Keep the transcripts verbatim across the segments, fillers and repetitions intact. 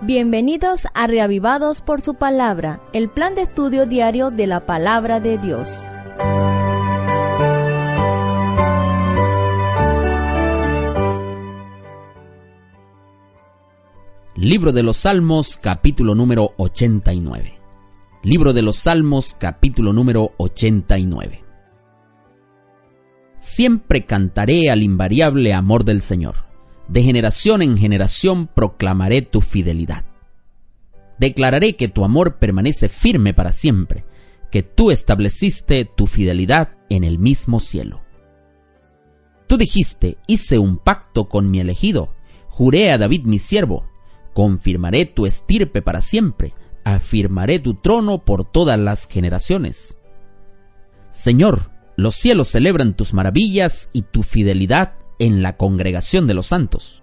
Bienvenidos a Reavivados por su Palabra, el plan de estudio diario de la Palabra de Dios. Libro de los Salmos, capítulo número ochenta y nueve. Libro de los Salmos, capítulo número ochenta y nueve. Siempre cantaré al invariable amor del Señor. De generación en generación proclamaré tu fidelidad. Declararé que tu amor permanece firme para siempre, que tú estableciste tu fidelidad en el mismo cielo. Tú dijiste, hice un pacto con mi elegido, juré a David mi siervo, confirmaré tu estirpe para siempre, afirmaré tu trono por todas las generaciones. Señor, los cielos celebran tus maravillas y tu fidelidad en la congregación de los santos.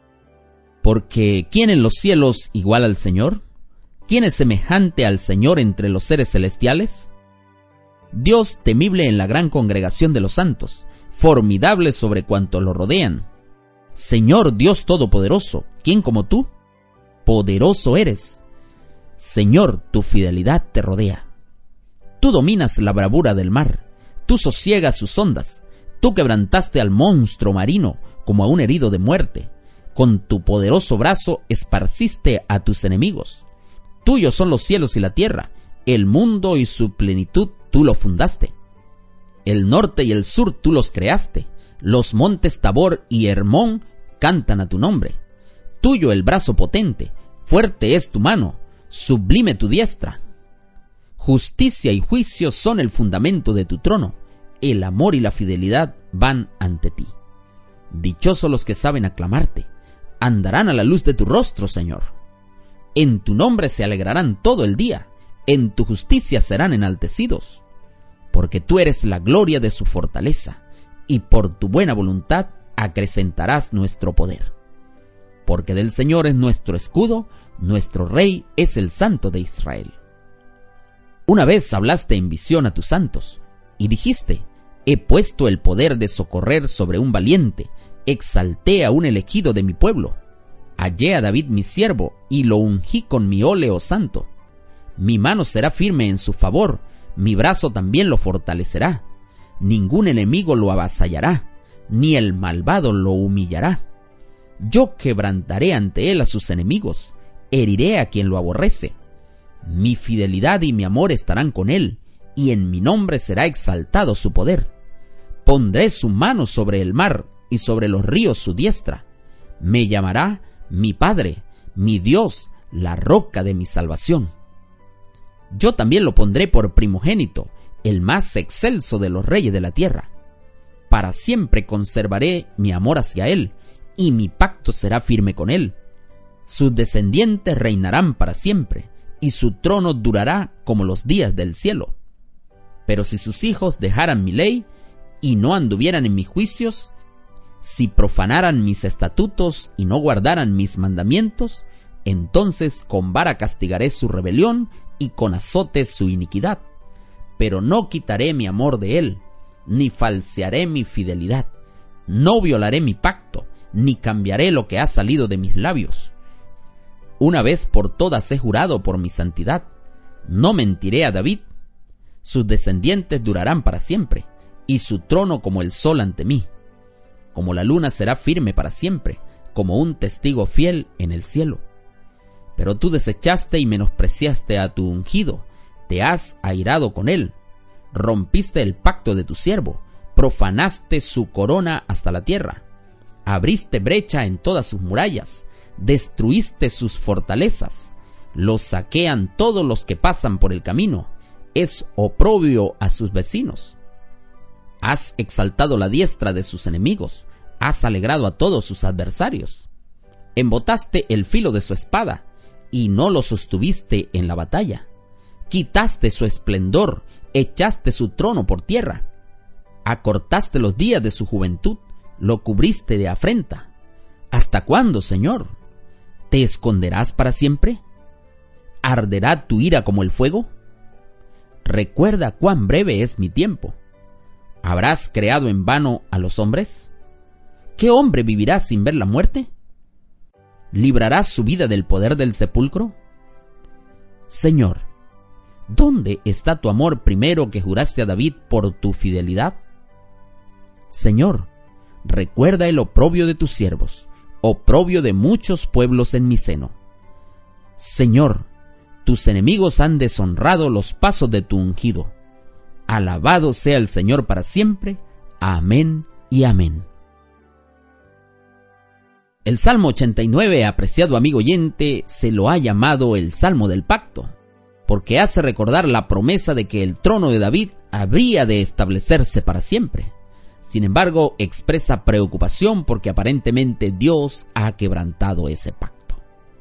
Porque ¿quién en los cielos igual al Señor? ¿Quién es semejante al Señor entre los seres celestiales? Dios temible en la gran congregación de los santos, formidable sobre cuantos lo rodean. Señor Dios todopoderoso, ¿quién como tú? Poderoso eres. Señor, tu fidelidad te rodea. Tú dominas la bravura del mar, tú sosiegas sus ondas. Tú quebrantaste al monstruo marino como a un herido de muerte. Con tu poderoso brazo esparciste a tus enemigos. Tuyos son los cielos y la tierra, el mundo y su plenitud tú lo fundaste. El norte y el sur tú los creaste. Los montes Tabor y Hermón cantan a tu nombre. Tuyo el brazo potente, fuerte es tu mano, sublime tu diestra. Justicia y juicio son el fundamento de tu trono. El amor y la fidelidad van ante ti. Dichosos los que saben aclamarte, andarán a la luz de tu rostro, Señor. En tu nombre se alegrarán todo el día, en tu justicia serán enaltecidos, porque tú eres la gloria de su fortaleza, y por tu buena voluntad acrecentarás nuestro poder. Porque del Señor es nuestro escudo, nuestro Rey es el Santo de Israel. Una vez hablaste en visión a tus santos, y dijiste, he puesto el poder de socorrer sobre un valiente, exalté a un elegido de mi pueblo. Hallé a David mi siervo, y lo ungí con mi óleo santo. Mi mano será firme en su favor, mi brazo también lo fortalecerá. Ningún enemigo lo avasallará, ni el malvado lo humillará. Yo quebrantaré ante él a sus enemigos, heriré a quien lo aborrece. Mi fidelidad y mi amor estarán con él, y en mi nombre será exaltado su poder. Pondré su mano sobre el mar y sobre los ríos su diestra. Me llamará mi Padre, mi Dios, la roca de mi salvación. Yo también lo pondré por primogénito, el más excelso de los reyes de la tierra. Para siempre conservaré mi amor hacia él, y mi pacto será firme con él. Sus descendientes reinarán para siempre, y su trono durará como los días del cielo. Pero si sus hijos dejaran mi ley y no anduvieran en mis juicios, si profanaran mis estatutos y no guardaran mis mandamientos, entonces con vara castigaré su rebelión y con azotes su iniquidad. Pero no quitaré mi amor de él, ni falsearé mi fidelidad. No violaré mi pacto, ni cambiaré lo que ha salido de mis labios. Una vez por todas he jurado por mi santidad, no mentiré a David. Sus descendientes durarán para siempre, y su trono como el sol ante mí. Como la luna será firme para siempre, como un testigo fiel en el cielo. Pero tú desechaste y menospreciaste a tu ungido, te has airado con él, rompiste el pacto de tu siervo, profanaste su corona hasta la tierra, abriste brecha en todas sus murallas, destruiste sus fortalezas, los saquean todos los que pasan por el camino. Es oprobio a sus vecinos. Has exaltado la diestra de sus enemigos, has alegrado a todos sus adversarios. Embotaste el filo de su espada, y no lo sostuviste en la batalla. Quitaste su esplendor, echaste su trono por tierra. Acortaste los días de su juventud, lo cubriste de afrenta. ¿Hasta cuándo, Señor? ¿Te esconderás para siempre? ¿Arderá tu ira como el fuego? Recuerda cuán breve es mi tiempo. ¿Habrás creado en vano a los hombres? ¿Qué hombre vivirá sin ver la muerte? ¿librarás su vida del poder del sepulcro? Señor, ¿dónde está tu amor primero que juraste a David por tu fidelidad? Señor, recuerda el oprobio de tus siervos, oprobio de muchos pueblos en mi seno. Señor, tus enemigos han deshonrado los pasos de tu ungido. Alabado sea el Señor para siempre. Amén y amén. El Salmo ochenta y nueve, apreciado amigo oyente, se lo ha llamado el Salmo del Pacto, porque hace recordar la promesa de que el trono de David habría de establecerse para siempre. Sin embargo, expresa preocupación porque aparentemente Dios ha quebrantado ese pacto.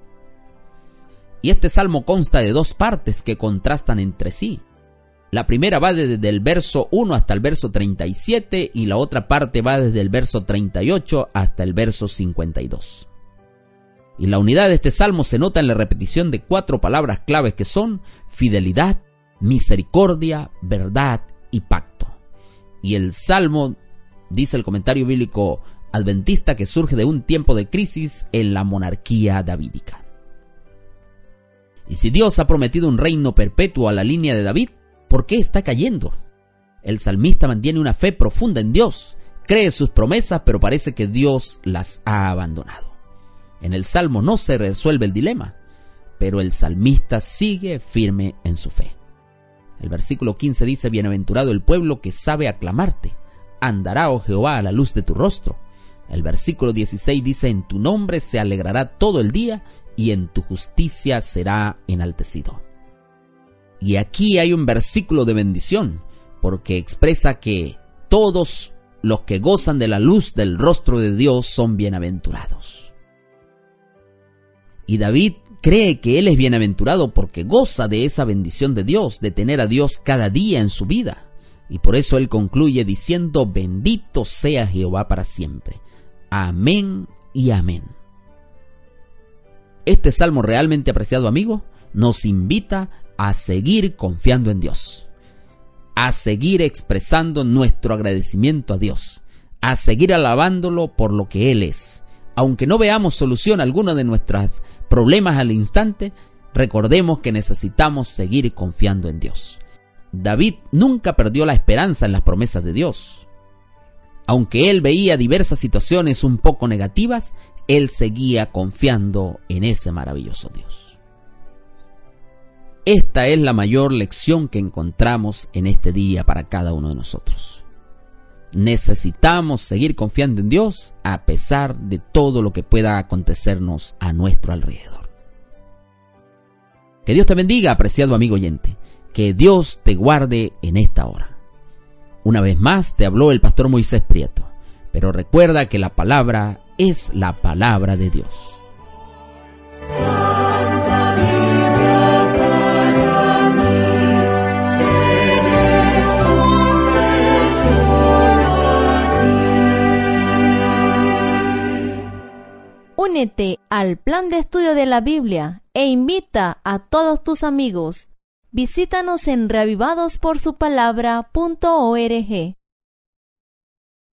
Y este salmo consta de dos partes que contrastan entre sí. La primera va desde el verso uno hasta el verso treinta y siete y la otra parte va desde el verso treinta y ocho hasta el verso cincuenta y dos. Y la unidad de este salmo se nota en la repetición de cuatro palabras claves que son fidelidad, misericordia, verdad y pacto. Y el salmo, dice el comentario bíblico adventista, que surge de un tiempo de crisis en la monarquía davídica. Y si Dios ha prometido un reino perpetuo a la línea de David, ¿por qué está cayendo? El salmista mantiene una fe profunda en Dios, cree sus promesas, pero parece que Dios las ha abandonado. En el salmo no se resuelve el dilema, pero el salmista sigue firme en su fe. El versículo quince dice: bienaventurado el pueblo que sabe aclamarte, andará, oh Jehová, a la luz de tu rostro. El versículo dieciséis dice: en tu nombre se alegrará todo el día, y en tu justicia será enaltecido. Y aquí hay un versículo de bendición, porque expresa que todos los que gozan de la luz del rostro de Dios son bienaventurados. Y David cree que él es bienaventurado porque goza de esa bendición de Dios, de tener a Dios cada día en su vida. Y por eso él concluye diciendo: bendito sea Jehová para siempre. Amén y amén. Este salmo, realmente apreciado amigo, nos invita a seguir confiando en Dios, a seguir expresando nuestro agradecimiento a Dios, a seguir alabándolo por lo que Él es. Aunque no veamos solución a alguno de nuestros problemas al instante, recordemos que necesitamos seguir confiando en Dios. David nunca perdió la esperanza en las promesas de Dios. Aunque él veía diversas situaciones un poco negativas, él seguía confiando en ese maravilloso Dios. Esta es la mayor lección que encontramos en este día para cada uno de nosotros. Necesitamos seguir confiando en Dios a pesar de todo lo que pueda acontecernos a nuestro alrededor. Que Dios te bendiga, apreciado amigo oyente. Que Dios te guarde en esta hora. Una vez más te habló el pastor Moisés Prieto, pero recuerda que la palabra es la palabra de Dios. Santa Biblia para mí, eres un tesoro a ti. Únete al plan de estudio de la Biblia e invita a todos tus amigos. Visítanos en reavivados por su palabra punto org.